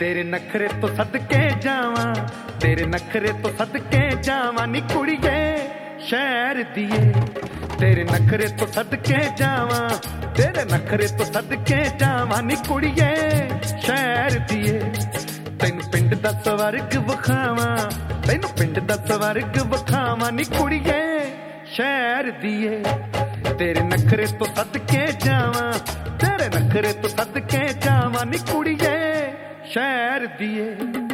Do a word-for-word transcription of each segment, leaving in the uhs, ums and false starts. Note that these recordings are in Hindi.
तेरे नखरे तो सदके जावा, तेरे नखरे तो सदके जावा नी कुड़िए शहर दिए। तेरे नखरे तो सदके जावा, तेरे नखरे तो सदके जावा नी कुड़िए शहर दिए। तेन पिंड दा स्वर्ग विखावा, तेन पिंड दा स्वर्ग विखावा नी कुड़िए शहर दिए। तेरे नखरे तो सदके जावा, तेरे नखरे तो सदके जावा नी कुड़िए शहर दिए।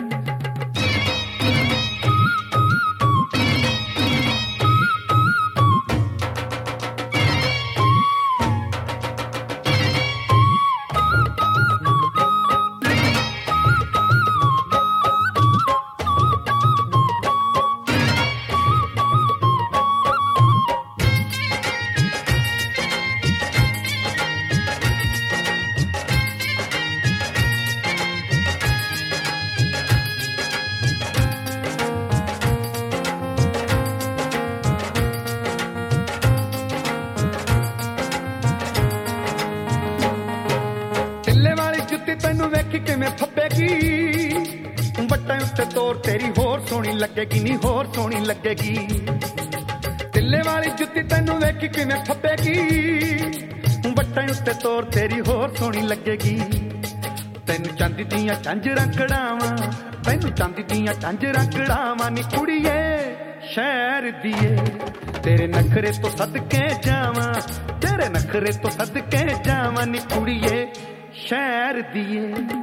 तेनू वेख किवें फब्बेगी बट्टां उत्ते तोर तेरी होर सोहनी लगेगी नी होर सोहनी लगेगी। तिल्ले वाली जुत्ती तेनू वेख किवें फब्बेगी बट्टां उत्ते तोर तेरी होर सोहनी लगेगी। तेनू चांदी दियां झांजरां कढ़ावां, तेनू चांदी दियां झांजरां कढ़ावां नी कुड़िए शहर दिए। तेरे नखरे तो सदके जावां, तेरे नखरे तो सदके जावां नी कुड़िए शहर दिए।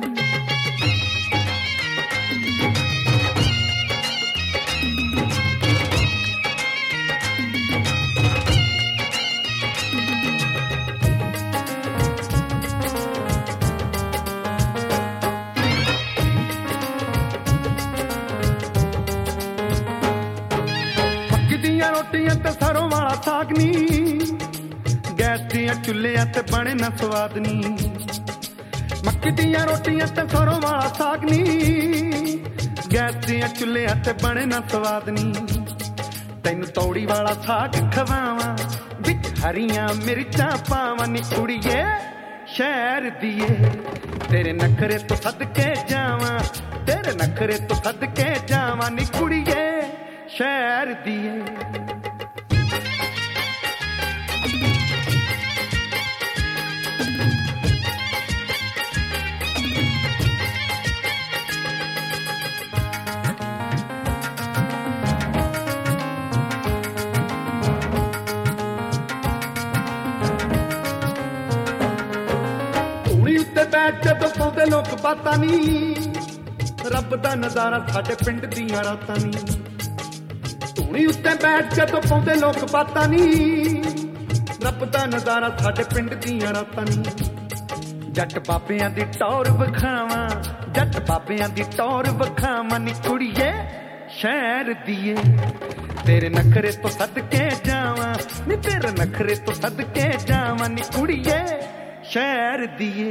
मक्की दियां रोटियां ते सरों वाला साग नी, गैस दियां चुल्लियां ते बने ना स्वाद नी। मक्की दियां रोटियां ते सरों वाला साग नी, गैस दियां चुल्लियां ते बने ना स्वाद नी। तैनू तौड़ी वाला साग खवावां, विच हरियां मिर्चां पावां नी कुड़िए शहर दिए। तेरे नखरे तो सदके जावां, तेरे नखरे तो सदके जावां नी कुड़िए शहर दिए। बैठ जदों सौंदे लोग बातां नी, रब दा नजारा साडे पिंड दियां रातां नी। धूनी उत्ते बैठ जदों सौंदे लोग बातां नी, रब दा नजारा साडे पिंड दियां रातां नी। जट बाबियां दी टौर विखावां, जट बाबियां दी टौर विखावां नी कुड़िए शहर दिए। तेरे नखरे तो सदके जावां नी, तेरे नखरे तो सदके जावां नी कुड़िए शहर दिए।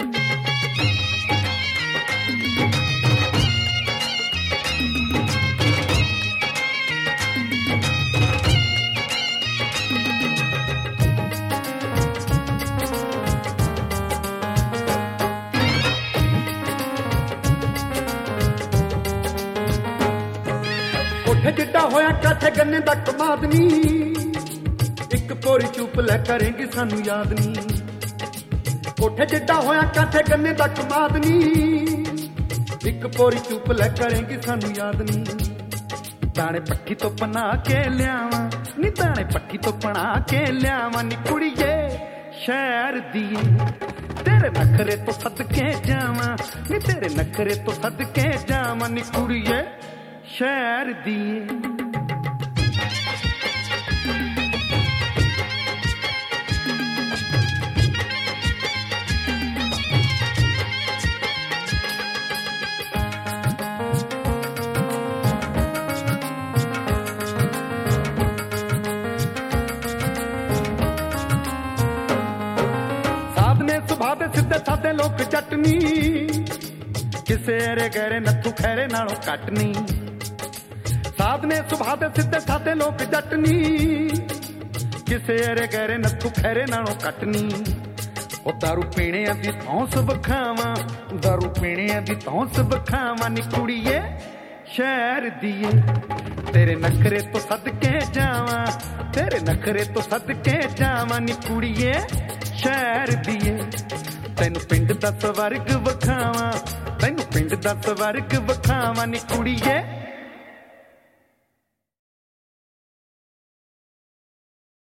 कोठे जिड्डा होया काठे गन्ने दा कमाद नी, एक पोरी चुप लै करेंगी सानू याद नी। कोठे जिड्डा होया काठे गन्ने दा कमाद नी, एक पोरी चुप लै करेंगी सानू याद नी। दाने पट्टी तो बना के लियावां नी, दाने पट्टी तो बना के लियावां नी कुड़िए शहर दिए। तेरे नखरे तो सदके जावां नी, तेरे नखरे तो सदके जावां नी कुड़िए शहर दिए। सुभादे सीधे साधे लोग चटनी, किसे अरे गहरे नथू खैरे नालों कटनी। साधने सुभादे सीधे साधे लोग जटनी, किसे अरे गहरे नथू खैरे नालों कटनी। ਉਹ ਦਾਰੂ ਪੀਣਿਆਂ ਦੀ ਧੌਂਸ ਵਿਖਾਵਾਂ, ਦਾਰੂ ਪੀਣਿਆਂ ਦੀ ਧੌਂਸ ਵਿਖਾਵਾਂ ਨੀ ਕੁੜੀਏ ਸ਼ਹਿਰ ਦੀਏ। ਤੇਰੇ ਨਖਰੇ ਤੋਂ ਸਦਕੇ ਜਾਵਾਂ, ਤੇਰੇ ਨਖਰੇ ਤੋਂ ਸਦਕੇ ਜਾਵਾਂ ਨੀ ਕੁੜੀਏ ਸ਼ਹਿਰ ਦੀਏ। ਤੈਨੂੰ ਪਿੰਡ ਦਾ ਸਵਰਗ ਵਿਖਾਵਾਂ, ਤੈਨੂੰ ਪਿੰਡ ਦਾ ਸਵਰਗ ਵਿਖਾਵਾਂ ਨੀ ਕੁੜੀਏ